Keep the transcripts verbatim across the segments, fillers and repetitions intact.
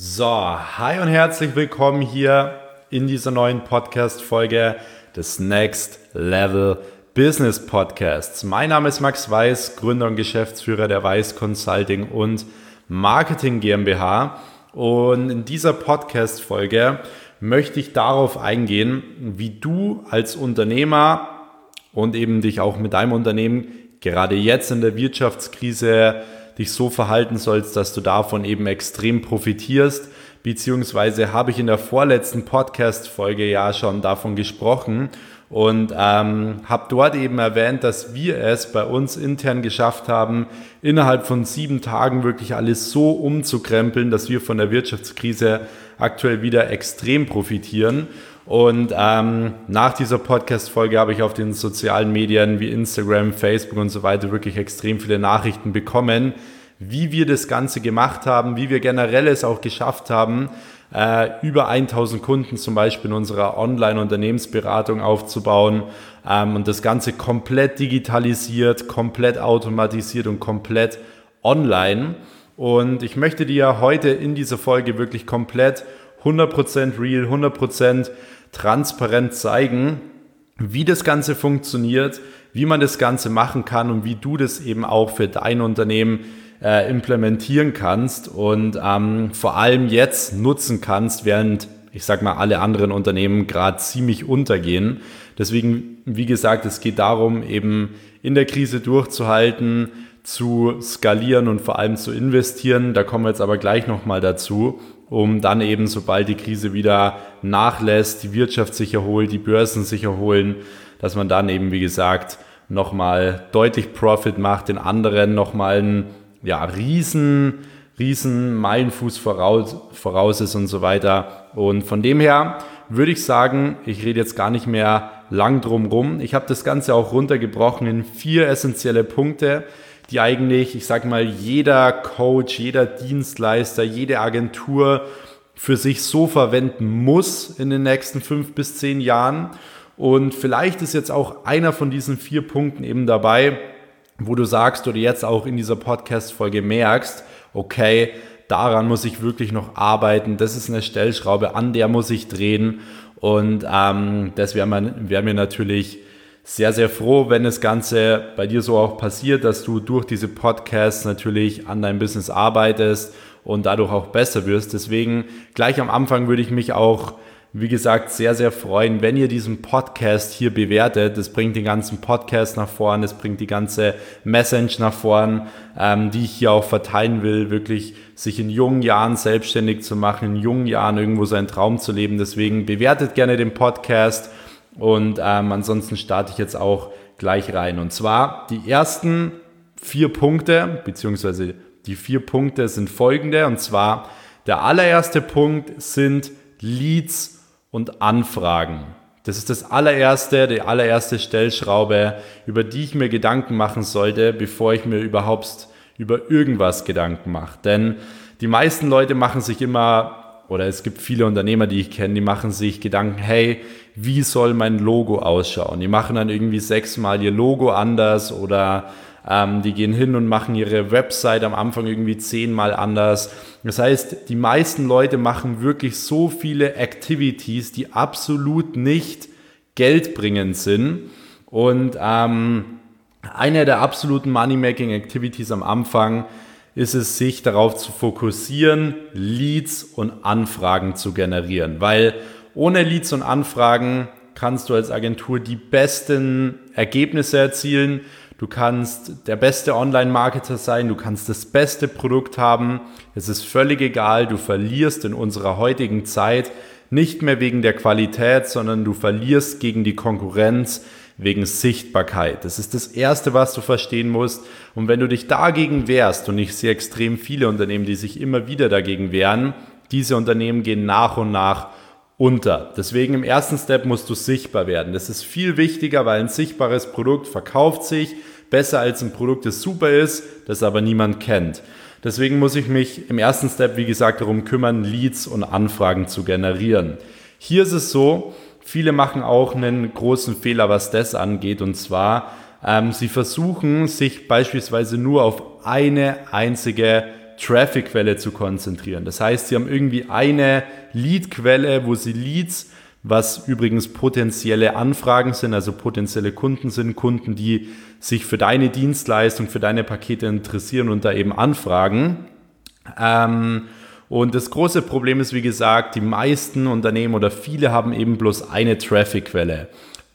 So, hi und herzlich willkommen hier in dieser neuen Podcast-Folge des Next Level Business Podcasts. Mein Name ist Max Weiß, Gründer und Geschäftsführer der Weiß Consulting und Marketing GmbH. Und in dieser Podcast-Folge möchte ich darauf eingehen, wie du als Unternehmer und eben dich auch mit deinem Unternehmen gerade jetzt in der Wirtschaftskrise dich so verhalten sollst, dass du davon eben extrem profitierst, beziehungsweise habe ich in der vorletzten Podcast-Folge ja schon davon gesprochen und ähm, habe dort eben erwähnt, dass wir es bei uns intern geschafft haben, innerhalb von sieben Tagen wirklich alles so umzukrempeln, dass wir von der Wirtschaftskrise aktuell wieder extrem profitieren. Und ähm, nach dieser Podcast-Folge habe ich auf den sozialen Medien wie Instagram, Facebook und so weiter wirklich extrem viele Nachrichten bekommen, wie wir das Ganze gemacht haben, wie wir generell es auch geschafft haben, äh, über tausend Kunden zum Beispiel in unserer Online-Unternehmensberatung aufzubauen ähm, und das Ganze komplett digitalisiert, komplett automatisiert und komplett online. Und ich möchte dir heute in dieser Folge wirklich komplett hundert Prozent real, hundert Prozent transparent zeigen, wie das Ganze funktioniert, wie man das Ganze machen kann und wie du das eben auch für dein Unternehmen äh, implementieren kannst und ähm, vor allem jetzt nutzen kannst, während, ich sag mal, alle anderen Unternehmen gerade ziemlich untergehen. Deswegen, wie gesagt, es geht darum, eben in der Krise durchzuhalten, zu skalieren und vor allem zu investieren. Da kommen wir jetzt aber gleich nochmal dazu, um dann eben, sobald die Krise wieder nachlässt, die Wirtschaft sich erholt, die Börsen sich erholen, dass man dann eben, wie gesagt, nochmal deutlich Profit macht, den anderen nochmal einen ja, riesen, riesen Meilenfuß voraus, voraus ist und so weiter. Und von dem her würde ich sagen, ich rede jetzt gar nicht mehr lang drum rum. Ich habe das Ganze auch runtergebrochen in vier essentielle Punkte, die eigentlich, ich sag mal, jeder Coach, jeder Dienstleister, jede Agentur für sich so verwenden muss in den nächsten fünf bis zehn Jahren. Und vielleicht ist jetzt auch einer von diesen vier Punkten eben dabei, wo du sagst oder jetzt auch in dieser Podcast-Folge merkst, okay, daran muss ich wirklich noch arbeiten, das ist eine Stellschraube, an der muss ich drehen. Und ähm, das wäre wär mir natürlich sehr, sehr froh, wenn das Ganze bei dir so auch passiert, dass du durch diese Podcasts natürlich an deinem Business arbeitest und dadurch auch besser wirst. Deswegen gleich am Anfang würde ich mich auch, wie gesagt, sehr, sehr freuen, wenn ihr diesen Podcast hier bewertet. Das bringt den ganzen Podcast nach vorn, das bringt die ganze Message nach vorn, ähm, die ich hier auch verteilen will, wirklich sich in jungen Jahren selbstständig zu machen, in jungen Jahren irgendwo seinen Traum zu leben. Deswegen bewertet gerne den Podcast. Und ähm, ansonsten starte ich jetzt auch gleich rein. Und zwar die ersten vier Punkte, beziehungsweise die vier Punkte sind folgende. Und zwar der allererste Punkt sind Leads und Anfragen. Das ist das allererste, die allererste Stellschraube, über die ich mir Gedanken machen sollte, bevor ich mir überhaupt über irgendwas Gedanken mache. Denn die meisten Leute machen sich immer, oder es gibt viele Unternehmer, die ich kenne, die machen sich Gedanken, hey, wie soll mein Logo ausschauen? Die machen dann irgendwie sechsmal ihr Logo anders oder ähm, die gehen hin und machen ihre Website am Anfang irgendwie zehnmal anders. Das heißt, die meisten Leute machen wirklich so viele Activities, die absolut nicht geldbringend sind. Und ähm, eine der absoluten Money-Making-Activities am Anfang ist es, sich darauf zu fokussieren, Leads und Anfragen zu generieren. Weil ohne Leads und Anfragen kannst du als Agentur die besten Ergebnisse erzielen. Du kannst der beste Online-Marketer sein, du kannst das beste Produkt haben. Es ist völlig egal, du verlierst in unserer heutigen Zeit nicht mehr wegen der Qualität, sondern du verlierst gegen die Konkurrenz wegen Sichtbarkeit. Das ist das Erste, was du verstehen musst. Und wenn du dich dagegen wehrst, und ich sehe extrem viele Unternehmen, die sich immer wieder dagegen wehren, diese Unternehmen gehen nach und nach unter. Deswegen im ersten Step musst du sichtbar werden. Das ist viel wichtiger, weil ein sichtbares Produkt verkauft sich besser als ein Produkt, das super ist, das aber niemand kennt. Deswegen muss ich mich im ersten Step, wie gesagt, darum kümmern, Leads und Anfragen zu generieren. Hier ist es so, viele machen auch einen großen Fehler, was das angeht, und zwar, ähm, sie versuchen, sich beispielsweise nur auf eine einzige Traffic-Quelle zu konzentrieren. Das heißt, sie haben irgendwie eine Lead-Quelle, wo sie Leads, was übrigens potenzielle Anfragen sind, also potenzielle Kunden sind, Kunden, die sich für deine Dienstleistung, für deine Pakete interessieren und da eben anfragen. Ähm, und das große Problem ist, wie gesagt, die meisten Unternehmen oder viele haben eben bloß eine Traffic-Quelle.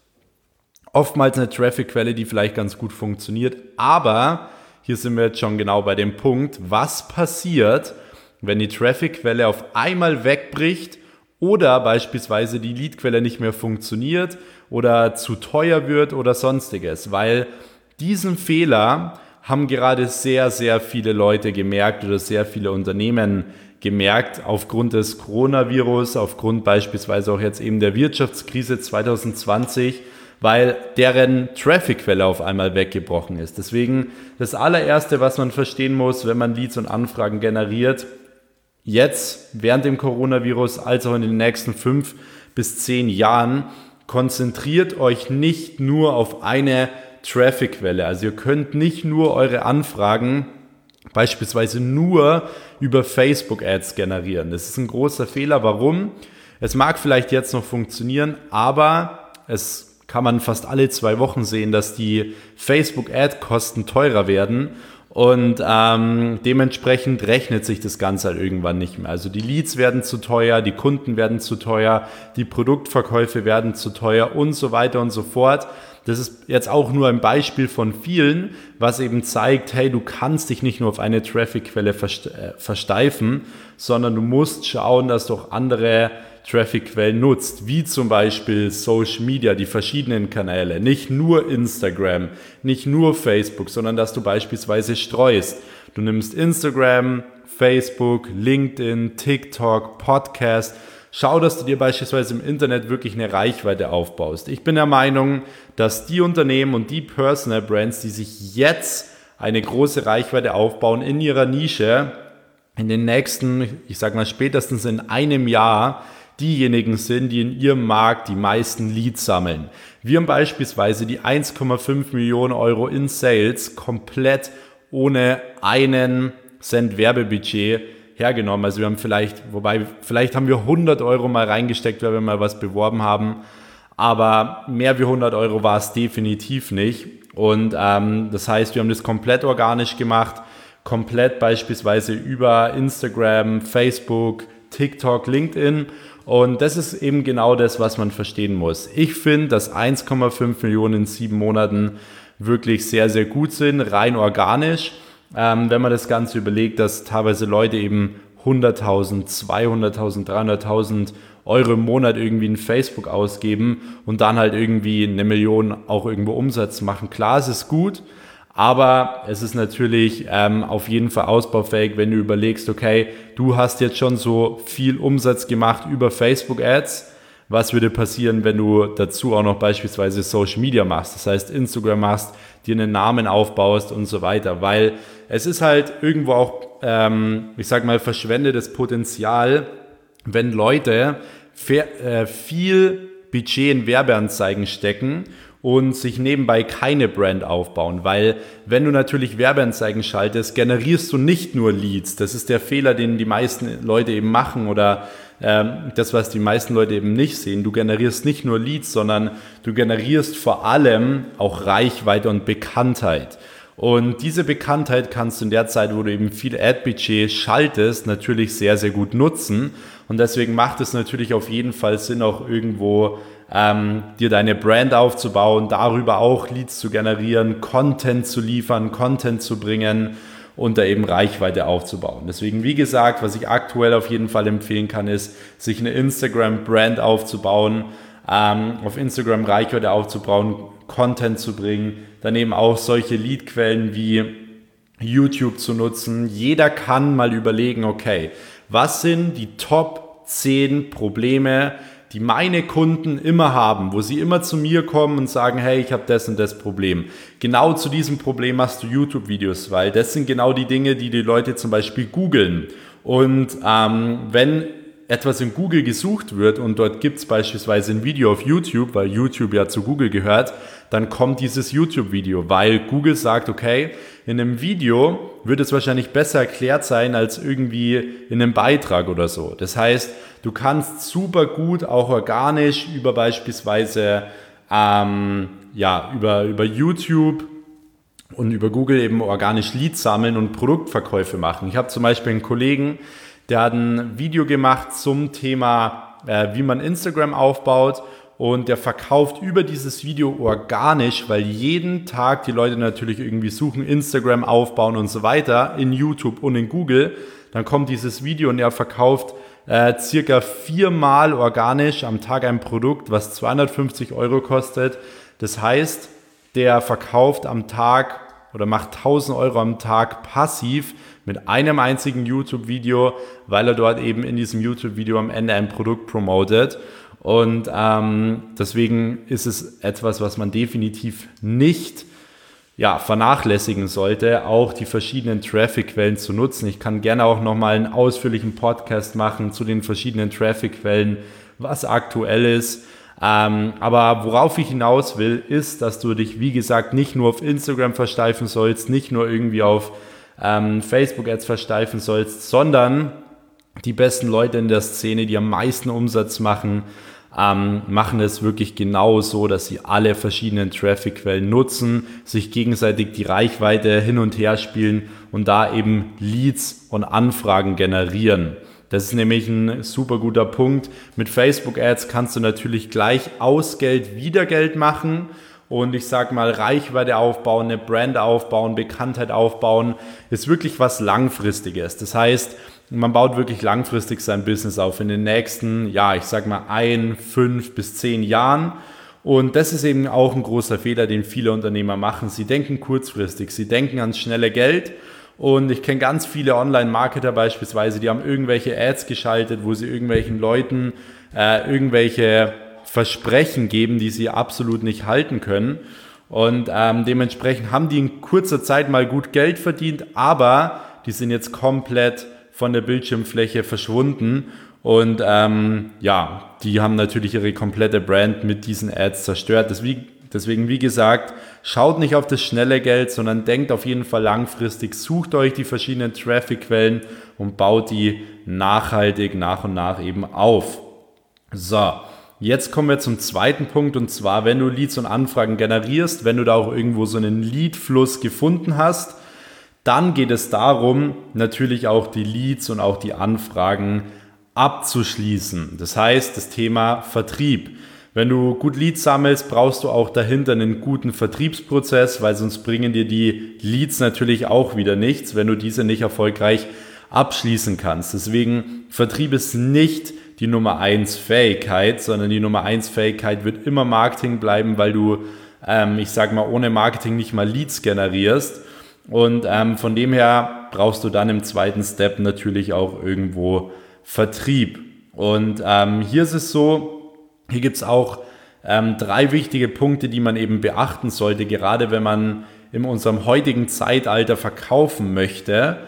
Oftmals eine Traffic-Quelle, die vielleicht ganz gut funktioniert, aber hier sind wir jetzt schon genau bei dem Punkt, was passiert, wenn die Traffic-Quelle auf einmal wegbricht oder beispielsweise die Lead-Quelle nicht mehr funktioniert oder zu teuer wird oder sonstiges, weil diesen Fehler haben gerade sehr, sehr viele Leute gemerkt oder sehr viele Unternehmen gemerkt aufgrund des Coronavirus, aufgrund beispielsweise auch jetzt eben der Wirtschaftskrise zwanzig zwanzig, weil deren Traffic-Quelle auf einmal weggebrochen ist. Deswegen das allererste, was man verstehen muss, wenn man Leads und Anfragen generiert, jetzt während dem Coronavirus als auch in den nächsten fünf bis zehn Jahren, konzentriert euch nicht nur auf eine Traffic-Quelle. Also ihr könnt nicht nur eure Anfragen beispielsweise nur über Facebook-Ads generieren. Das ist ein großer Fehler. Warum? Es mag vielleicht jetzt noch funktionieren, aber es kann man fast alle zwei Wochen sehen, dass die Facebook-Ad-Kosten teurer werden und ähm, dementsprechend rechnet sich das Ganze halt irgendwann nicht mehr. Also die Leads werden zu teuer, die Kunden werden zu teuer, die Produktverkäufe werden zu teuer und so weiter und so fort. Das ist jetzt auch nur ein Beispiel von vielen, was eben zeigt, hey, du kannst dich nicht nur auf eine Traffic-Quelle versteifen, sondern du musst schauen, dass du auch andere Traffic-Quellen nutzt, wie zum Beispiel Social Media, die verschiedenen Kanäle, nicht nur Instagram, nicht nur Facebook, sondern dass du beispielsweise streust. Du nimmst Instagram, Facebook, LinkedIn, TikTok, Podcast. Schau, dass du dir beispielsweise im Internet wirklich eine Reichweite aufbaust. Ich bin der Meinung, dass die Unternehmen und die Personal Brands, die sich jetzt eine große Reichweite aufbauen in ihrer Nische, in den nächsten, ich sage mal spätestens in einem Jahr, diejenigen sind, die in ihrem Markt die meisten Leads sammeln. Wir haben beispielsweise die eins Komma fünf Millionen Euro in Sales komplett ohne einen Cent Werbebudget hergenommen. Also wir haben vielleicht, wobei, vielleicht haben wir hundert Euro mal reingesteckt, weil wir mal was beworben haben, aber mehr wie hundert Euro war es definitiv nicht. Und ähm, das heißt, wir haben das komplett organisch gemacht, komplett beispielsweise über Instagram, Facebook, TikTok, LinkedIn. Und das ist eben genau das, was man verstehen muss. Ich finde, dass eins Komma fünf Millionen in sieben Monaten wirklich sehr, sehr gut sind, rein organisch. Ähm, wenn man das Ganze überlegt, dass teilweise Leute eben hunderttausend, zweihunderttausend, dreihunderttausend Euro im Monat irgendwie in Facebook ausgeben und dann halt irgendwie eine Million auch irgendwo Umsatz machen. Klar, es ist gut, aber es ist natürlich ähm, auf jeden Fall ausbaufähig, wenn du überlegst, okay, du hast jetzt schon so viel Umsatz gemacht über Facebook-Ads. Was würde passieren, wenn du dazu auch noch beispielsweise Social Media machst, das heißt Instagram machst, dir einen Namen aufbaust und so weiter, weil es ist halt irgendwo auch, ähm, ich sag mal, verschwendetes Potenzial, wenn Leute viel Budget in Werbeanzeigen stecken und sich nebenbei keine Brand aufbauen, weil wenn du natürlich Werbeanzeigen schaltest, generierst du nicht nur Leads. Das ist der Fehler, den die meisten Leute eben machen oder ähm, das, was die meisten Leute eben nicht sehen. Du generierst nicht nur Leads, sondern du generierst vor allem auch Reichweite und Bekanntheit. Und diese Bekanntheit kannst du in der Zeit, wo du eben viel Ad-Budget schaltest, natürlich sehr, sehr gut nutzen. Und deswegen macht es natürlich auf jeden Fall Sinn, auch irgendwo ähm, dir deine Brand aufzubauen, darüber auch Leads zu generieren, Content zu liefern, Content zu bringen und da eben Reichweite aufzubauen. Deswegen, wie gesagt, was ich aktuell auf jeden Fall empfehlen kann, ist, sich eine Instagram-Brand aufzubauen, ähm, auf Instagram Reichweite aufzubauen, Content zu bringen, daneben auch solche Leadquellen wie YouTube zu nutzen. Jeder kann mal überlegen, okay, was sind die Top zehn Probleme, die meine Kunden immer haben, wo sie immer zu mir kommen und sagen, hey, ich habe das und das Problem. Genau zu diesem Problem machst du YouTube-Videos, weil das sind genau die Dinge, die die Leute zum Beispiel googeln. Und ähm, wenn etwas in Google gesucht wird und dort gibt es beispielsweise ein Video auf YouTube, weil YouTube ja zu Google gehört, dann kommt dieses YouTube-Video, weil Google sagt, okay, in einem Video wird es wahrscheinlich besser erklärt sein als irgendwie in einem Beitrag oder so. Das heißt, du kannst super gut auch organisch über beispielsweise ähm, ja, über, über YouTube und über Google eben organisch Leads sammeln und Produktverkäufe machen. Ich habe zum Beispiel einen Kollegen, der hat ein Video gemacht zum Thema, äh, wie man Instagram aufbaut und der verkauft über dieses Video organisch, weil jeden Tag die Leute natürlich irgendwie suchen, Instagram aufbauen und so weiter in YouTube und in Google. Dann kommt dieses Video und er verkauft äh, circa viermal organisch am Tag ein Produkt, was zweihundertfünfzig Euro kostet. Das heißt, der verkauft am Tag oder macht tausend Euro am Tag passiv mit einem einzigen YouTube-Video, weil er dort eben in diesem YouTube-Video am Ende ein Produkt promotet. Und ähm, deswegen ist es etwas, was man definitiv nicht ja, vernachlässigen sollte, auch die verschiedenen Traffic-Quellen zu nutzen. Ich kann gerne auch nochmal einen ausführlichen Podcast machen zu den verschiedenen Traffic-Quellen, was aktuell ist. Ähm, aber worauf ich hinaus will, ist, dass du dich, wie gesagt, nicht nur auf Instagram versteifen sollst, nicht nur irgendwie auf ähm, Facebook-Ads versteifen sollst, sondern die besten Leute in der Szene, die am meisten Umsatz machen, ähm, machen es wirklich genau so, dass sie alle verschiedenen Traffic-Quellen nutzen, sich gegenseitig die Reichweite hin und her spielen und da eben Leads und Anfragen generieren. Das ist nämlich ein super guter Punkt. Mit Facebook-Ads kannst du natürlich gleich aus Geld wieder Geld machen und ich sag mal Reichweite aufbauen, eine Brand aufbauen, Bekanntheit aufbauen, ist wirklich was Langfristiges. Das heißt, man baut wirklich langfristig sein Business auf in den nächsten, ja, ich sag mal ein, fünf bis zehn Jahren. Und das ist eben auch ein großer Fehler, den viele Unternehmer machen. Sie denken kurzfristig, sie denken ans schnelle Geld. Und ich kenne ganz viele Online-Marketer beispielsweise, die haben irgendwelche Ads geschaltet, wo sie irgendwelchen Leuten äh, irgendwelche Versprechen geben, die sie absolut nicht halten können. Und ähm, dementsprechend haben die in kurzer Zeit mal gut Geld verdient, aber die sind jetzt komplett von der Bildschirmfläche verschwunden. Und ähm, ja, die haben natürlich ihre komplette Brand mit diesen Ads zerstört. Deswegen, deswegen, wie gesagt, schaut nicht auf das schnelle Geld, sondern denkt auf jeden Fall langfristig, sucht euch die verschiedenen Traffic-Quellen und baut die nachhaltig nach und nach eben auf. So, jetzt kommen wir zum zweiten Punkt und zwar, wenn du Leads und Anfragen generierst, wenn du da auch irgendwo so einen Lead-Fluss gefunden hast, dann geht es darum, natürlich auch die Leads und auch die Anfragen abzuschließen. Das heißt, das Thema Vertrieb. Wenn du gut Leads sammelst, brauchst du auch dahinter einen guten Vertriebsprozess, weil sonst bringen dir die Leads natürlich auch wieder nichts, wenn du diese nicht erfolgreich abschließen kannst. Deswegen, Vertrieb ist nicht die Nummer eins Fähigkeit, sondern die Nummer eins Fähigkeit wird immer Marketing bleiben, weil du, ähm, ich sag mal, ohne Marketing nicht mal Leads generierst. Und ähm, von dem her brauchst du dann im zweiten Step natürlich auch irgendwo Vertrieb. Und ähm, hier ist es so, hier gibt es auch ähm, drei wichtige Punkte, die man eben beachten sollte, gerade wenn man in unserem heutigen Zeitalter verkaufen möchte.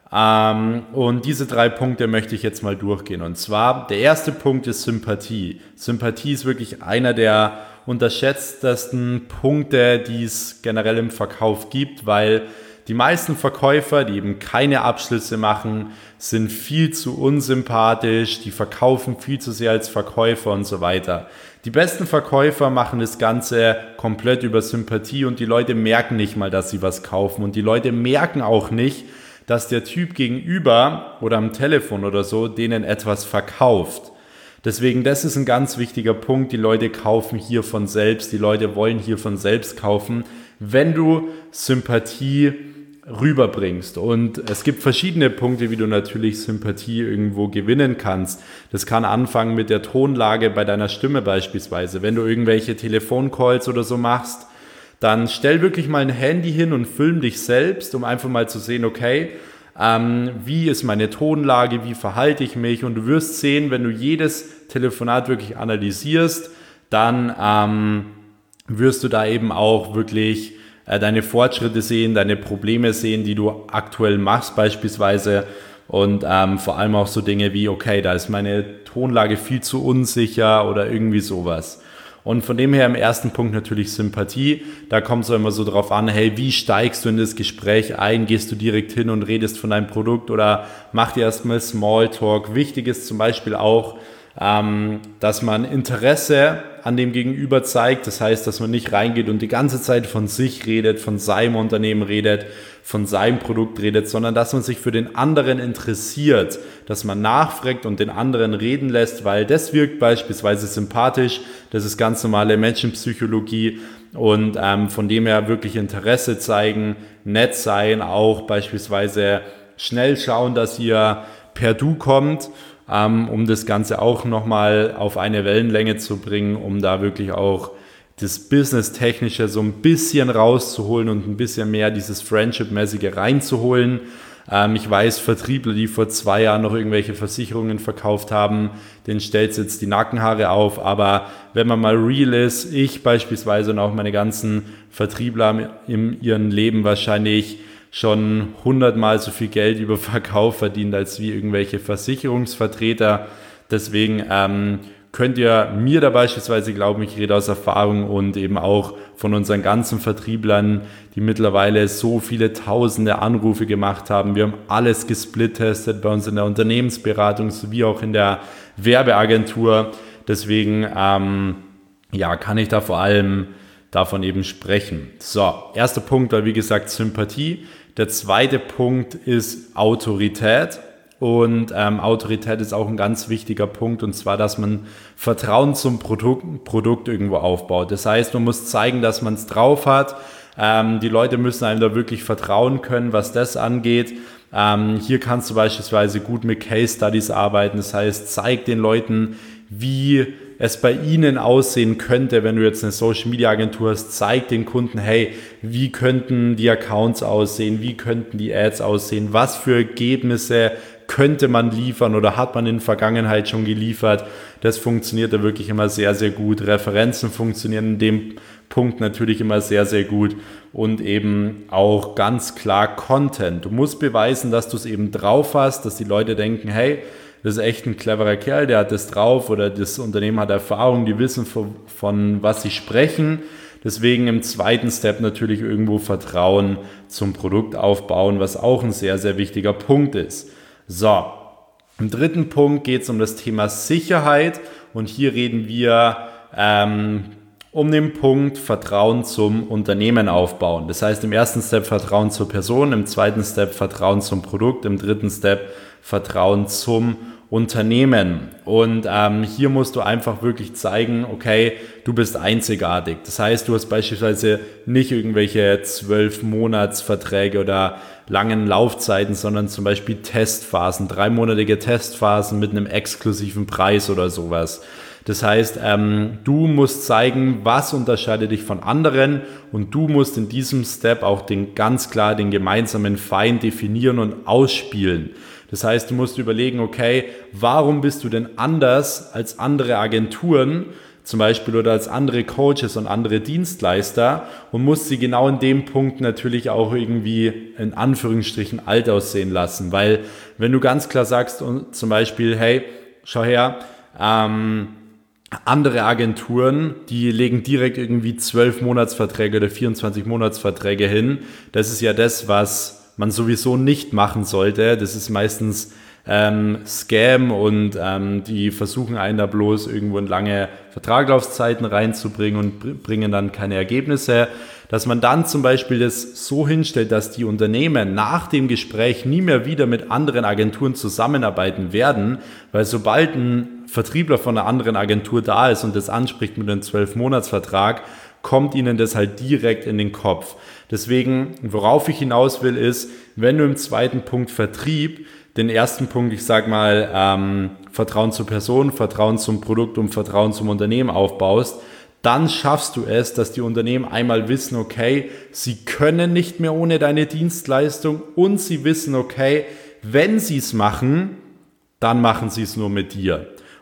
Ähm, und diese drei Punkte möchte ich jetzt mal durchgehen. Und zwar, der erste Punkt ist Sympathie. Sympathie ist wirklich einer der unterschätztesten Punkte, die es generell im Verkauf gibt, weil die meisten Verkäufer, die eben keine Abschlüsse machen, sind viel zu unsympathisch, die verkaufen viel zu sehr als Verkäufer und so weiter. Die besten Verkäufer machen das Ganze komplett über Sympathie und die Leute merken nicht mal, dass sie was kaufen und die Leute merken auch nicht, dass der Typ gegenüber oder am Telefon oder so denen etwas verkauft. Deswegen, das ist ein ganz wichtiger Punkt, die Leute kaufen hier von selbst, die Leute wollen hier von selbst kaufen, wenn du Sympathie rüberbringst. Und es gibt verschiedene Punkte, wie du natürlich Sympathie irgendwo gewinnen kannst. Das kann anfangen mit der Tonlage bei deiner Stimme beispielsweise. Wenn du irgendwelche Telefoncalls oder so machst, dann stell wirklich mal ein Handy hin und film dich selbst, um einfach mal zu sehen, okay, ähm, wie ist meine Tonlage, wie verhalte ich mich? Und du wirst sehen, wenn du jedes Telefonat wirklich analysierst, dann ähm, wirst du da eben auch wirklich deine Fortschritte sehen, deine Probleme sehen, die du aktuell machst beispielsweise. Und ähm, vor allem auch so Dinge wie, okay, da ist meine Tonlage viel zu unsicher oder irgendwie sowas. Und von dem her im ersten Punkt natürlich Sympathie. Da kommt es immer so drauf an, hey, wie steigst du in das Gespräch ein? Gehst du direkt hin und redest von deinem Produkt oder mach dir erstmal Smalltalk? Wichtig ist zum Beispiel auch, ähm, dass man Interesse an dem Gegenüber zeigt. Das heißt, dass man nicht reingeht und die ganze Zeit von sich redet, von seinem Unternehmen redet, von seinem Produkt redet, sondern dass man sich für den anderen interessiert, dass man nachfragt und den anderen reden lässt, weil das wirkt beispielsweise sympathisch. Das ist ganz normale Menschenpsychologie und ähm, von dem her wirklich Interesse zeigen, nett sein, auch beispielsweise schnell schauen, dass ihr per Du kommt, ähm, um das Ganze auch nochmal auf eine Wellenlänge zu bringen, um da wirklich auch das Business-Technische so ein bisschen rauszuholen und ein bisschen mehr dieses Friendship-mäßige reinzuholen. Ähm, ich weiß, Vertriebler, die vor zwei Jahren noch irgendwelche Versicherungen verkauft haben, denen stellt jetzt die Nackenhaare auf. Aber wenn man mal real ist, ich beispielsweise und auch meine ganzen Vertriebler haben in ihrem Leben wahrscheinlich schon hundertmal so viel Geld über Verkauf verdient als wie irgendwelche Versicherungsvertreter. Deswegen ähm, könnt ihr mir da beispielsweise glauben, ich rede aus Erfahrung und eben auch von unseren ganzen Vertrieblern, die mittlerweile so viele tausende Anrufe gemacht haben. Wir haben alles gesplittestet bei uns in der Unternehmensberatung sowie auch in der Werbeagentur. Deswegen ähm, ja, kann ich da vor allem davon eben sprechen. So, erster Punkt war wie gesagt Sympathie. Der zweite Punkt ist Autorität. Und ähm, Autorität ist auch ein ganz wichtiger Punkt, und zwar, dass man Vertrauen zum Produkt, Produkt irgendwo aufbaut. Das heißt, man muss zeigen, dass man es drauf hat. Ähm, die Leute müssen einem da wirklich vertrauen können, was das angeht. Ähm, hier kannst du beispielsweise gut mit Case Studies arbeiten. Das heißt, zeig den Leuten, wie es bei ihnen aussehen könnte, wenn du jetzt eine Social Media Agentur hast. Zeig den Kunden, hey, wie könnten die Accounts aussehen, wie könnten die Ads aussehen, was für Ergebnisse könnte man liefern oder hat man in der Vergangenheit schon geliefert. Das funktioniert da wirklich immer sehr, sehr gut. Referenzen funktionieren in dem Punkt natürlich immer sehr, sehr gut und eben auch ganz klar Content. Du musst beweisen, dass du es eben drauf hast, dass die Leute denken, hey, das ist echt ein cleverer Kerl, der hat das drauf oder das Unternehmen hat Erfahrung, die wissen von, von was sie sprechen. Deswegen im zweiten Step natürlich irgendwo Vertrauen zum Produkt aufbauen, was auch ein sehr, sehr wichtiger Punkt ist. So, im dritten Punkt geht es um das Thema Sicherheit und hier reden wir ähm, um den Punkt Vertrauen zum Unternehmen aufbauen. Das heißt im ersten Step Vertrauen zur Person, im zweiten Step Vertrauen zum Produkt, im dritten Step Vertrauen zum Unternehmen. Und ähm, hier musst du einfach wirklich zeigen, okay, du bist einzigartig. Das heißt, du hast beispielsweise nicht irgendwelche zwölf Monatsverträge oder langen Laufzeiten, sondern zum Beispiel Testphasen, dreimonatige Testphasen mit einem exklusiven Preis oder sowas. Das heißt, ähm, du musst zeigen, was unterscheidet dich von anderen und du musst in diesem Step auch den, ganz klar den gemeinsamen Feind definieren und ausspielen. Das heißt, du musst überlegen, okay, warum bist du denn anders als andere Agenturen, zum Beispiel oder als andere Coaches und andere Dienstleister und musst sie genau in dem Punkt natürlich auch irgendwie in Anführungsstrichen alt aussehen lassen. Weil wenn du ganz klar sagst und zum Beispiel, hey, schau her, ähm, andere Agenturen, die legen direkt irgendwie zwölf Monatsverträge oder vierundzwanzig Monatsverträge hin. Das ist ja das, was man sowieso nicht machen sollte. Das ist meistens ähm, Scam und ähm, die versuchen einen da bloß irgendwo in lange Vertraglaufzeiten reinzubringen und br- bringen dann keine Ergebnisse. Dass man dann zum Beispiel das so hinstellt, dass die Unternehmen nach dem Gespräch nie mehr wieder mit anderen Agenturen zusammenarbeiten werden, weil sobald ein Vertriebler von einer anderen Agentur da ist und das anspricht mit einem zwölf Monatsvertrag, kommt ihnen das halt direkt in den Kopf. Deswegen, worauf ich hinaus will, ist, wenn du im zweiten Punkt Vertrieb, den ersten Punkt, ich sag mal, ähm, Vertrauen zur Person, Vertrauen zum Produkt und Vertrauen zum Unternehmen aufbaust, dann schaffst du es, dass die Unternehmen einmal wissen, okay, sie können nicht mehr ohne deine Dienstleistung und sie wissen, okay, wenn sie es machen, dann machen sie es nur mit dir.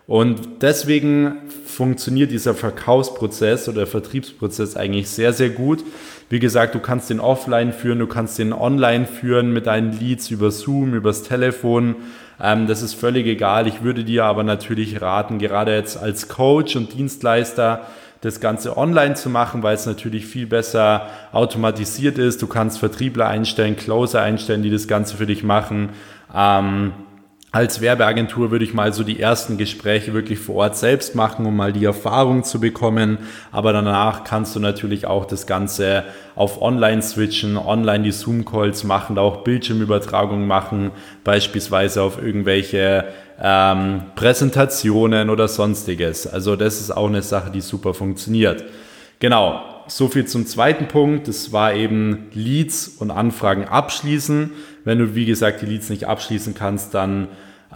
Und deswegen funktioniert dieser Verkaufsprozess oder Vertriebsprozess eigentlich sehr, sehr gut. Wie gesagt, du kannst den offline führen, du kannst den online führen mit deinen Leads über Zoom, übers Telefon. Ähm, das ist völlig egal. Ich würde dir aber natürlich raten, gerade jetzt als Coach und Dienstleister, das Ganze online zu machen, weil es natürlich viel besser automatisiert ist. Du kannst Vertriebler einstellen, Closer einstellen, die das Ganze für dich machen. Ähm, Als Werbeagentur würde ich mal so die ersten Gespräche wirklich vor Ort selbst machen, um mal die Erfahrung zu bekommen. Aber danach kannst du natürlich auch das Ganze auf online switchen, online die Zoom-Calls machen, auch Bildschirmübertragungen machen, beispielsweise auf irgendwelche ähm, Präsentationen oder sonstiges. Also das ist auch eine Sache, die super funktioniert. Genau. So viel zum zweiten Punkt, das war eben Leads und Anfragen abschließen. Wenn du, wie gesagt, die Leads nicht abschließen kannst, dann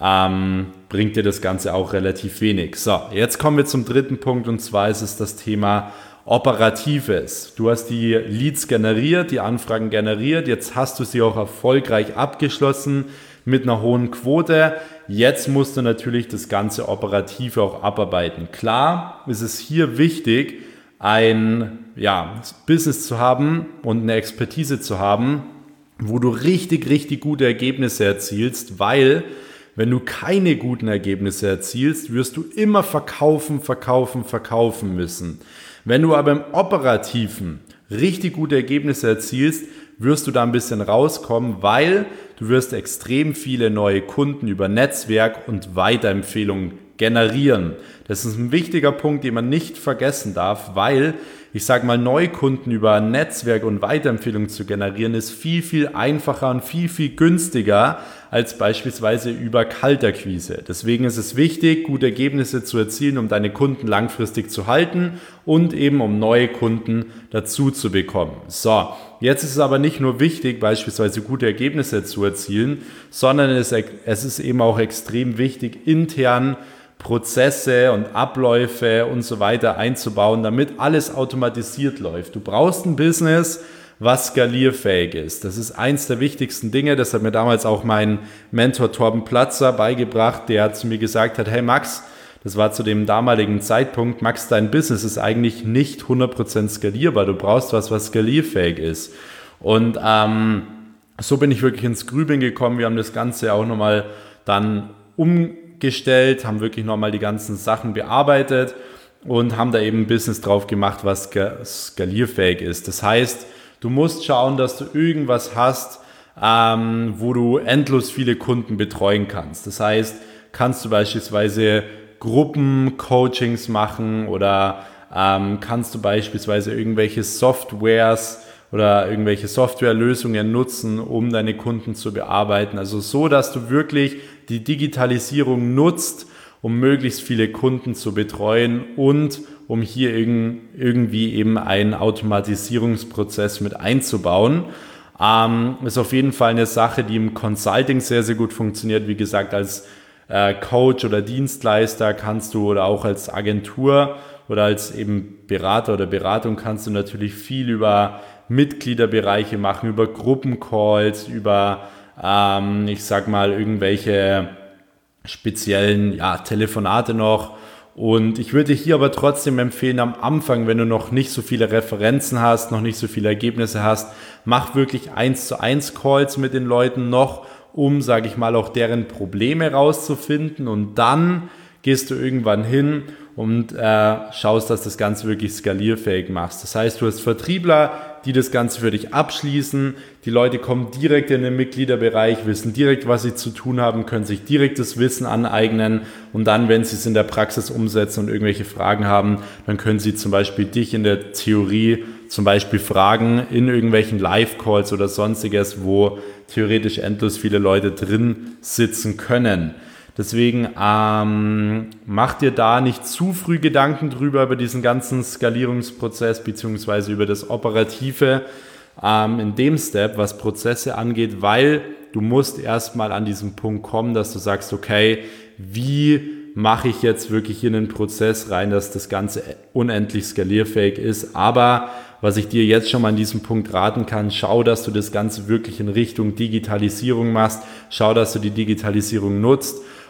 ähm, bringt dir das Ganze auch relativ wenig. So, jetzt kommen wir zum dritten Punkt und zwar ist es das Thema Operatives. Du hast die Leads generiert, die Anfragen generiert, jetzt hast du sie auch erfolgreich abgeschlossen mit einer hohen Quote. Jetzt musst du natürlich das ganze Operative auch abarbeiten. Klar ist es hier wichtig, ein ja, Business zu haben und eine Expertise zu haben, wo du richtig, richtig gute Ergebnisse erzielst, weil wenn du keine guten Ergebnisse erzielst, wirst du immer verkaufen, verkaufen, verkaufen müssen. Wenn du aber im Operativen richtig gute Ergebnisse erzielst, wirst du da ein bisschen rauskommen, weil du wirst extrem viele neue Kunden über Netzwerk und Weiterempfehlungen generieren. Das ist ein wichtiger Punkt, den man nicht vergessen darf, weil ich sage mal, Neukunden über ein Netzwerk und Weiterempfehlungen zu generieren, ist viel, viel einfacher und viel, viel günstiger als beispielsweise über Kaltakquise. Deswegen ist es wichtig, gute Ergebnisse zu erzielen, um deine Kunden langfristig zu halten und eben um neue Kunden dazu zu bekommen. So, jetzt ist es aber nicht nur wichtig, beispielsweise gute Ergebnisse zu erzielen, sondern es, es ist eben auch extrem wichtig, intern Prozesse und Abläufe und so weiter einzubauen, damit alles automatisiert läuft. Du brauchst ein Business, was skalierfähig ist. Das ist eins der wichtigsten Dinge. Das hat mir damals auch mein Mentor Torben Platzer beigebracht, der zu mir gesagt hat, hey Max, das war zu dem damaligen Zeitpunkt, Max, dein Business ist eigentlich nicht hundert Prozent skalierbar. Du brauchst was, was skalierfähig ist. Und ähm, so bin ich wirklich ins Grübeln gekommen. Wir haben das Ganze auch nochmal dann umgesetzt, gestellt, haben wirklich nochmal die ganzen Sachen bearbeitet und haben da eben ein Business drauf gemacht, was skalierfähig ist. Das heißt, du musst schauen, dass du irgendwas hast, ähm, wo du endlos viele Kunden betreuen kannst. Das heißt, kannst du beispielsweise Gruppencoachings machen oder ähm, kannst du beispielsweise irgendwelche Softwares oder irgendwelche Softwarelösungen nutzen, um deine Kunden zu bearbeiten. Also so, dass du wirklich die Digitalisierung nutzt, um möglichst viele Kunden zu betreuen und um hier irgendwie eben einen Automatisierungsprozess mit einzubauen. Ähm, ist auf jeden Fall eine Sache, die im Consulting sehr, sehr gut funktioniert. Wie gesagt, als äh, Coach oder Dienstleister kannst du oder auch als Agentur oder als eben Berater oder Beratung kannst du natürlich viel über Mitgliederbereiche machen, über Gruppencalls, über, ähm, ich sag mal, irgendwelche speziellen ja, Telefonate noch. Und ich würde hier aber trotzdem empfehlen, am Anfang, wenn du noch nicht so viele Referenzen hast, noch nicht so viele Ergebnisse hast, mach wirklich eins zu eins Calls mit den Leuten noch, um, sage ich mal, auch deren Probleme rauszufinden. Und dann gehst du irgendwann hin und äh, schaust, dass das Ganze wirklich skalierfähig machst. Das heißt, du hast Vertriebler, die das Ganze für dich abschließen. Die Leute kommen direkt in den Mitgliederbereich, wissen direkt, was sie zu tun haben, können sich direkt das Wissen aneignen und dann, wenn sie es in der Praxis umsetzen und irgendwelche Fragen haben, dann können sie zum Beispiel dich in der Theorie zum Beispiel fragen in irgendwelchen Live-Calls oder sonstiges, wo theoretisch endlos viele Leute drin sitzen können. Deswegen ähm, mach dir da nicht zu früh Gedanken drüber über diesen ganzen Skalierungsprozess beziehungsweise über das Operative ähm, in dem Step, was Prozesse angeht, weil du musst erstmal an diesen Punkt kommen, dass du sagst, okay, wie mache ich jetzt wirklich hier einen Prozess rein, dass das Ganze unendlich skalierfähig ist. Aber was ich dir jetzt schon mal an diesem Punkt raten kann, schau, dass du das Ganze wirklich in Richtung Digitalisierung machst, schau, dass du die Digitalisierung nutzt.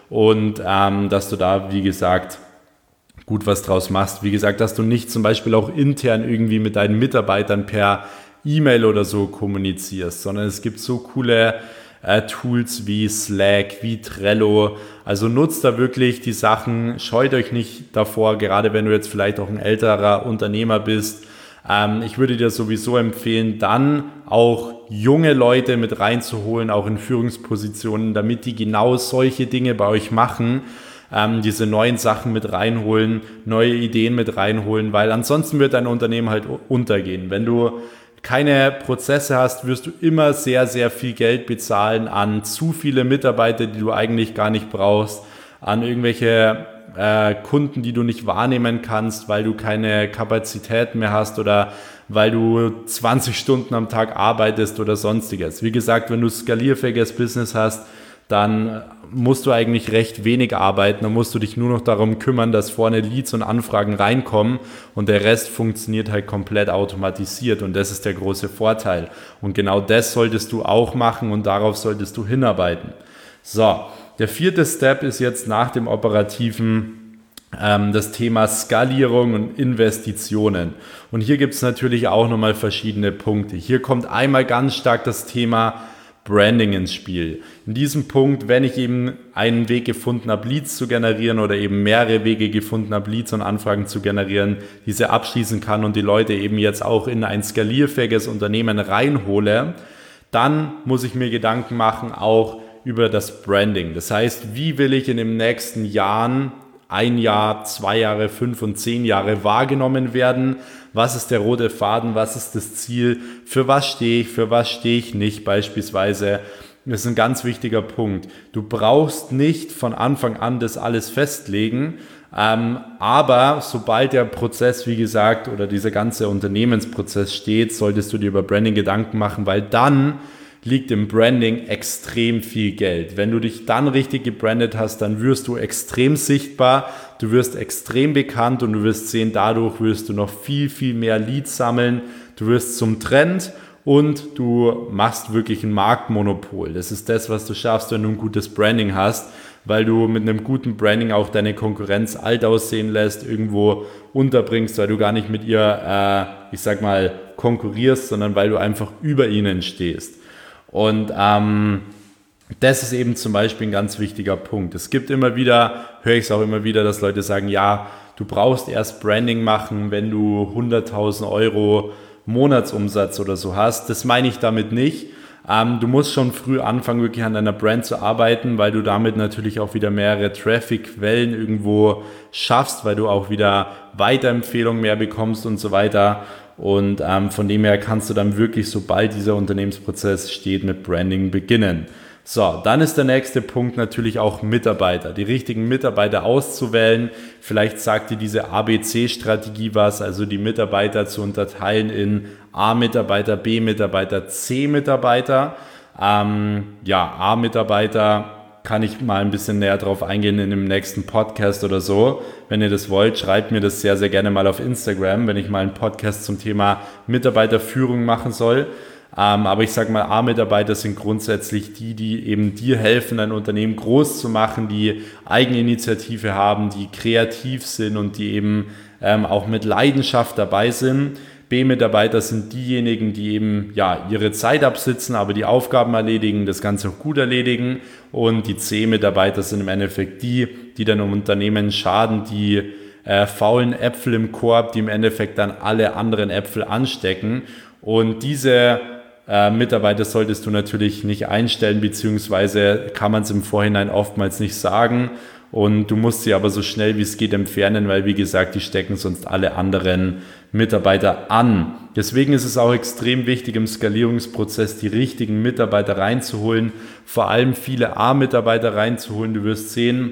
und ähm, dass du da, wie gesagt, gut was draus machst. Wie gesagt, dass du nicht zum Beispiel auch intern irgendwie mit deinen Mitarbeitern per E-Mail oder so kommunizierst, sondern es gibt so coole äh, Tools wie Slack, wie Trello. Also nutzt da wirklich die Sachen, scheut euch nicht davor, gerade wenn du jetzt vielleicht auch ein älterer Unternehmer bist. Ähm, ich würde dir sowieso empfehlen, dann auch junge Leute mit reinzuholen, auch in Führungspositionen, damit die genau solche Dinge bei euch machen, ähm, diese neuen Sachen mit reinholen, neue Ideen mit reinholen, weil ansonsten wird dein Unternehmen halt untergehen. Wenn du keine Prozesse hast, wirst du immer sehr, sehr viel Geld bezahlen an zu viele Mitarbeiter, die du eigentlich gar nicht brauchst, an irgendwelche äh, Kunden, die du nicht wahrnehmen kannst, weil du keine Kapazität mehr hast oder weil du zwanzig Stunden am Tag arbeitest oder sonstiges. Wie gesagt, wenn du skalierfähiges Business hast, dann musst du eigentlich recht wenig arbeiten, dann musst du dich nur noch darum kümmern, dass vorne Leads und Anfragen reinkommen und der Rest funktioniert halt komplett automatisiert und das ist der große Vorteil. Und genau das solltest du auch machen und darauf solltest du hinarbeiten. So, der vierte Step ist jetzt nach dem Operativen ähm, das Thema Skalierung und Investitionen. Und hier gibt es natürlich auch nochmal verschiedene Punkte. Hier kommt einmal ganz stark das Thema Branding ins Spiel. In diesem Punkt, wenn ich eben einen Weg gefunden habe, Leads zu generieren oder eben mehrere Wege gefunden habe, Leads und Anfragen zu generieren, diese abschließen kann und die Leute eben jetzt auch in ein skalierfähiges Unternehmen reinhole, dann muss ich mir Gedanken machen, auch über das Branding. Das heißt, wie will ich in den nächsten Jahren, ein Jahr, zwei Jahre, fünf und zehn Jahre wahrgenommen werden? Was ist der rote Faden? Was ist das Ziel? Für was stehe ich? Für was stehe ich nicht beispielsweise? Das ist ein ganz wichtiger Punkt. Du brauchst nicht von Anfang an das alles festlegen, ähm, aber sobald der Prozess, wie gesagt, oder dieser ganze Unternehmensprozess steht, solltest du dir über Branding Gedanken machen, weil dann liegt im Branding extrem viel Geld. Wenn du dich dann richtig gebrandet hast, dann wirst du extrem sichtbar, du wirst extrem bekannt und du wirst sehen, dadurch wirst du noch viel, viel mehr Leads sammeln, du wirst zum Trend und du machst wirklich ein Marktmonopol. Das ist das, was du schaffst, wenn du ein gutes Branding hast, weil du mit einem guten Branding auch deine Konkurrenz alt aussehen lässt, irgendwo unterbringst, weil du gar nicht mit ihr, äh, ich sag mal, konkurrierst, sondern weil du einfach über ihnen stehst. Und ähm, das ist eben zum Beispiel ein ganz wichtiger Punkt. Es gibt immer wieder, höre ich es auch immer wieder, dass Leute sagen, ja, du brauchst erst Branding machen, wenn du hunderttausend Euro Monatsumsatz oder so hast. Das meine ich damit nicht. Ähm, du musst schon früh anfangen, wirklich an deiner Brand zu arbeiten, weil du damit natürlich auch wieder mehrere Traffic-Quellen irgendwo schaffst, weil du auch wieder Weiterempfehlungen mehr bekommst und so weiter. Und ähm, von dem her kannst du dann wirklich, sobald dieser Unternehmensprozess steht, mit Branding beginnen. So, dann ist der nächste Punkt natürlich auch Mitarbeiter, die richtigen Mitarbeiter auszuwählen. Vielleicht sagt dir diese A B C-Strategie was, also die Mitarbeiter zu unterteilen in A-Mitarbeiter, B-Mitarbeiter, C-Mitarbeiter. Ähm, ja, A-Mitarbeiter kann ich mal ein bisschen näher drauf eingehen in dem nächsten Podcast oder so. Wenn ihr das wollt, schreibt mir das sehr, sehr gerne mal auf Instagram, wenn ich mal einen Podcast zum Thema Mitarbeiterführung machen soll. Ähm, aber ich sage mal, A-Mitarbeiter sind grundsätzlich die, die eben dir helfen, ein Unternehmen groß zu machen, die Eigeninitiative haben, die kreativ sind und die eben ähm, auch mit Leidenschaft dabei sind. B-Mitarbeiter sind diejenigen, die eben ja ihre Zeit absitzen, aber die Aufgaben erledigen, das Ganze auch gut erledigen. Und die C-Mitarbeiter sind im Endeffekt die, die dann im Unternehmen schaden, die äh, faulen Äpfel im Korb, die im Endeffekt dann alle anderen Äpfel anstecken. Und diese äh, Mitarbeiter solltest du natürlich nicht einstellen, beziehungsweise kann man es im Vorhinein oftmals nicht sagen. Und du musst sie aber so schnell wie es geht entfernen, weil wie gesagt, die stecken sonst alle anderen Mitarbeiter an. Deswegen ist es auch extrem wichtig, im Skalierungsprozess die richtigen Mitarbeiter reinzuholen, vor allem viele A-Mitarbeiter reinzuholen. Du wirst sehen,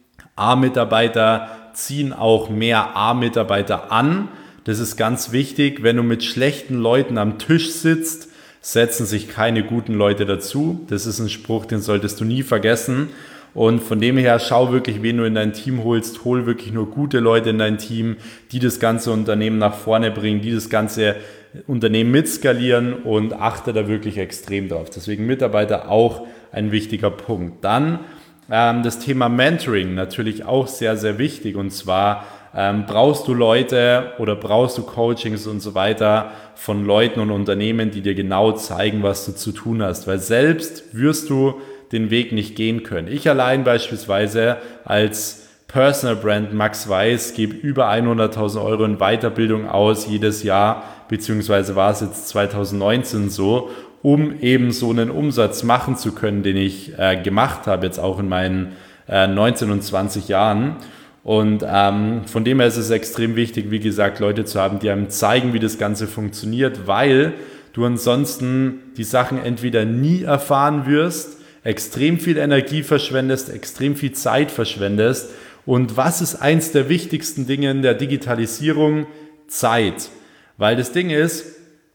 A-Mitarbeiter ziehen auch mehr A-Mitarbeiter an. Das ist ganz wichtig. Wenn du mit schlechten Leuten am Tisch sitzt, setzen sich keine guten Leute dazu. Das ist ein Spruch, den solltest du nie vergessen. Und von dem her, schau wirklich, wen du in dein Team holst. Hol wirklich nur gute Leute in dein Team, die das ganze Unternehmen nach vorne bringen, die das ganze Unternehmen mitskalieren und achte da wirklich extrem drauf. Deswegen Mitarbeiter auch ein wichtiger Punkt. Dann ähm, das Thema Mentoring natürlich auch sehr, sehr wichtig. Und zwar ähm, brauchst du Leute oder brauchst du Coachings und so weiter von Leuten und Unternehmen, die dir genau zeigen, was du zu tun hast. Weil selbst wirst du den Weg nicht gehen können. Ich allein beispielsweise als Personal Brand Max Weiß gebe über hunderttausend Euro in Weiterbildung aus jedes Jahr, beziehungsweise war es jetzt zwanzig neunzehn so, um eben so einen Umsatz machen zu können, den ich äh, gemacht habe, jetzt auch in meinen äh, neunzehn und zwanzig Jahren. Und ähm, von dem her ist es extrem wichtig, wie gesagt, Leute zu haben, die einem zeigen, wie das Ganze funktioniert, weil du ansonsten die Sachen entweder nie erfahren wirst, extrem viel Energie verschwendest, extrem viel Zeit verschwendest. Und was ist eins der wichtigsten Dinge in der Digitalisierung? Zeit. Weil das Ding ist,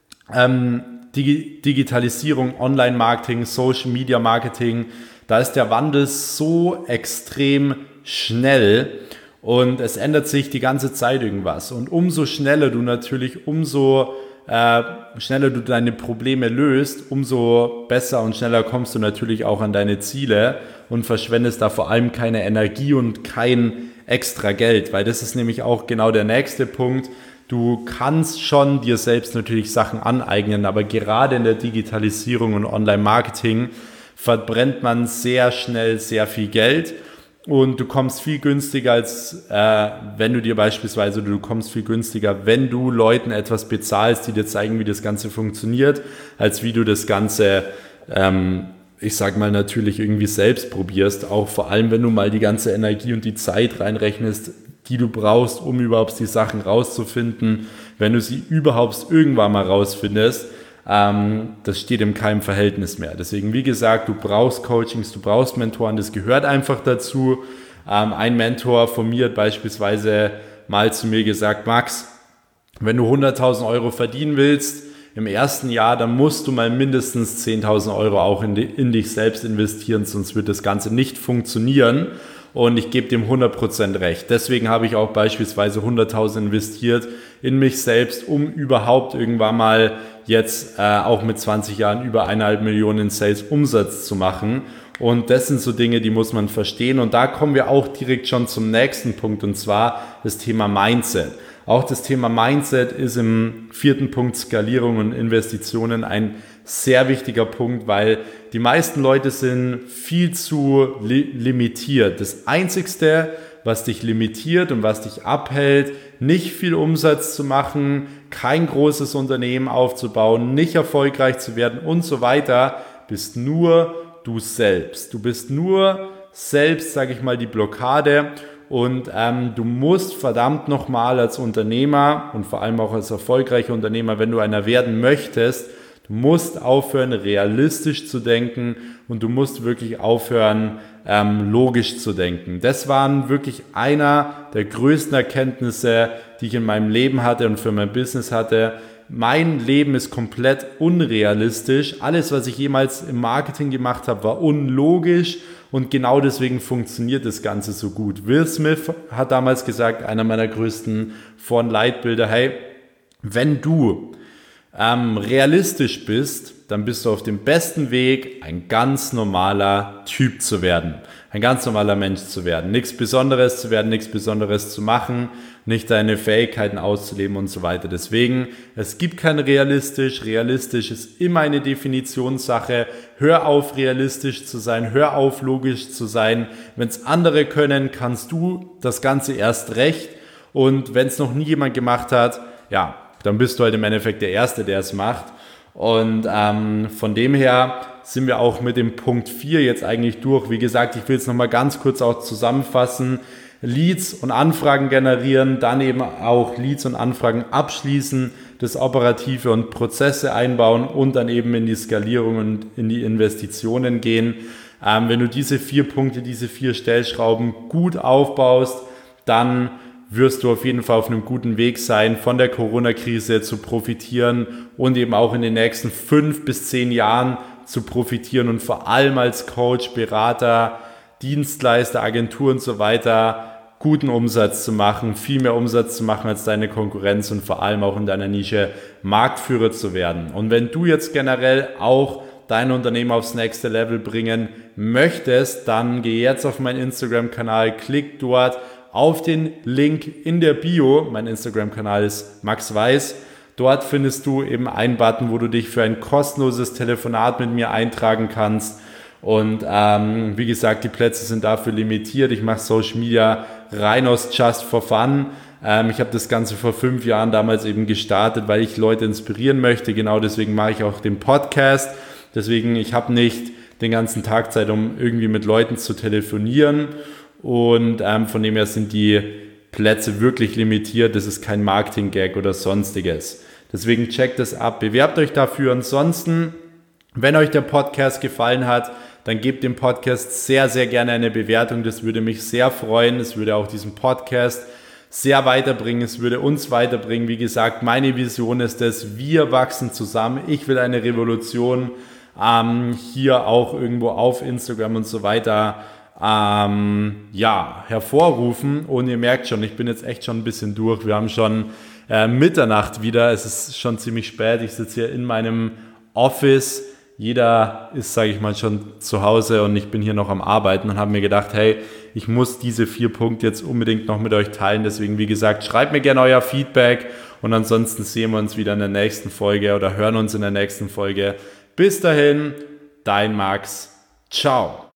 ähm, Digi- Digitalisierung, Online-Marketing, Social-Media-Marketing, da ist der Wandel so extrem schnell und es ändert sich die ganze Zeit irgendwas. Und umso schneller du natürlich, umso äh, schneller du deine Probleme löst, umso besser und schneller kommst du natürlich auch an deine Ziele und verschwendest da vor allem keine Energie und kein extra Geld, weil das ist nämlich auch genau der nächste Punkt. Du kannst schon dir selbst natürlich Sachen aneignen, aber gerade in der Digitalisierung und Online-Marketing verbrennt man sehr schnell sehr viel Geld und du kommst viel günstiger als äh, wenn du dir beispielsweise, du kommst viel günstiger, wenn du Leuten etwas bezahlst, die dir zeigen, wie das Ganze funktioniert, als wie du das Ganze, ähm, ich sag mal, natürlich irgendwie selbst probierst, auch vor allem, wenn du mal die ganze Energie und die Zeit reinrechnest, die du brauchst, um überhaupt die Sachen rauszufinden, wenn du sie überhaupt irgendwann mal rausfindest, ähm, das steht in keinem Verhältnis mehr. Deswegen, wie gesagt, du brauchst Coachings, du brauchst Mentoren, das gehört einfach dazu. Ähm, ein Mentor von mir hat beispielsweise mal zu mir gesagt, Max, wenn du hunderttausend Euro verdienen willst im ersten Jahr, dann musst du mal mindestens zehntausend Euro auch in, die, in dich selbst investieren, sonst wird das Ganze nicht funktionieren. Und ich gebe dem hundert Prozent recht. Deswegen habe ich auch beispielsweise hunderttausend investiert in mich selbst, um überhaupt irgendwann mal jetzt äh, auch mit zwanzig Jahren über eineinhalb Millionen in Sales Umsatz zu machen. Und das sind so Dinge, die muss man verstehen. Und da kommen wir auch direkt schon zum nächsten Punkt, und zwar das Thema Mindset. Auch das Thema Mindset ist im vierten Punkt Skalierung und Investitionen ein sehr wichtiger Punkt, weil die meisten Leute sind viel zu li- limitiert. Das Einzigste, was dich limitiert und was dich abhält, nicht viel Umsatz zu machen, kein großes Unternehmen aufzubauen, nicht erfolgreich zu werden und so weiter, bist nur du selbst. Du bist nur selbst, sage ich mal, die Blockade. Und ähm, du musst verdammt nochmal als Unternehmer und vor allem auch als erfolgreicher Unternehmer, wenn du einer werden möchtest, du musst aufhören, realistisch zu denken und du musst wirklich aufhören, ähm, logisch zu denken. Das waren wirklich einer der größten Erkenntnisse, die ich in meinem Leben hatte und für mein Business hatte. Mein Leben ist komplett unrealistisch. Alles, was ich jemals im Marketing gemacht habe, war unlogisch. Und genau deswegen funktioniert das Ganze so gut. Will Smith hat damals gesagt, einer meiner größten Vor- und Leitbilder, hey, wenn du ähm, realistisch bist, dann bist du auf dem besten Weg, ein ganz normaler Typ zu werden. Ein ganz normaler Mensch zu werden. Nichts Besonderes zu werden, nichts Besonderes zu machen, nicht deine Fähigkeiten auszuleben und so weiter. Deswegen, es gibt kein realistisch. Realistisch ist immer eine Definitionssache. Hör auf, realistisch zu sein. Hör auf, logisch zu sein. Wenn es andere können, kannst du das Ganze erst recht. Und wenn es noch nie jemand gemacht hat, ja, dann bist du halt im Endeffekt der Erste, der es macht. Und ähm, von dem her sind wir auch mit dem Punkt vier jetzt eigentlich durch. Wie gesagt, ich will es nochmal ganz kurz auch zusammenfassen. Leads und Anfragen generieren, dann eben auch Leads und Anfragen abschließen, das Operative und Prozesse einbauen und dann eben in die Skalierung und in die Investitionen gehen. Ähm, wenn du diese vier Punkte, diese vier Stellschrauben gut aufbaust, dann wirst du auf jeden Fall auf einem guten Weg sein, von der Corona-Krise zu profitieren und eben auch in den nächsten fünf bis zehn Jahren zu profitieren und vor allem als Coach, Berater, Dienstleister, Agentur und so weiter guten Umsatz zu machen, viel mehr Umsatz zu machen als deine Konkurrenz und vor allem auch in deiner Nische Marktführer zu werden. Und wenn du jetzt generell auch dein Unternehmen aufs nächste Level bringen möchtest, dann geh jetzt auf meinen Instagram-Kanal, klick dort auf den Link in der Bio. Mein Instagram-Kanal ist Max Weiß. Dort findest du eben einen Button, wo du dich für ein kostenloses Telefonat mit mir eintragen kannst. Und ähm, wie gesagt, die Plätze sind dafür limitiert. Ich mache Social Media rein aus Just for Fun. Ähm, ich habe das Ganze vor fünf Jahren damals eben gestartet, weil ich Leute inspirieren möchte. Genau deswegen mache ich auch den Podcast. Deswegen, ich habe nicht den ganzen Tag Zeit, um irgendwie mit Leuten zu telefonieren. Und ähm, von dem her sind die Plätze wirklich limitiert. Das ist kein Marketing-Gag oder sonstiges. Deswegen checkt das ab, bewerbt euch dafür. Ansonsten, wenn euch der Podcast gefallen hat, dann gebt dem Podcast sehr, sehr gerne eine Bewertung. Das würde mich sehr freuen. Es würde auch diesen Podcast sehr weiterbringen. Es würde uns weiterbringen. Wie gesagt, meine Vision ist es, wir wachsen zusammen. Ich will eine Revolution ähm, hier auch irgendwo auf Instagram und so weiter ähm, ja, hervorrufen. Und ihr merkt schon, ich bin jetzt echt schon ein bisschen durch. Wir haben schon äh, Mitternacht wieder. Es ist schon ziemlich spät. Ich sitze hier in meinem Office. Jeder ist, sage ich mal, schon zu Hause und ich bin hier noch am Arbeiten und habe mir gedacht, hey, ich muss diese vier Punkte jetzt unbedingt noch mit euch teilen. Deswegen, wie gesagt, schreibt mir gerne euer Feedback und ansonsten sehen wir uns wieder in der nächsten Folge oder hören uns in der nächsten Folge. Bis dahin, dein Max. Ciao.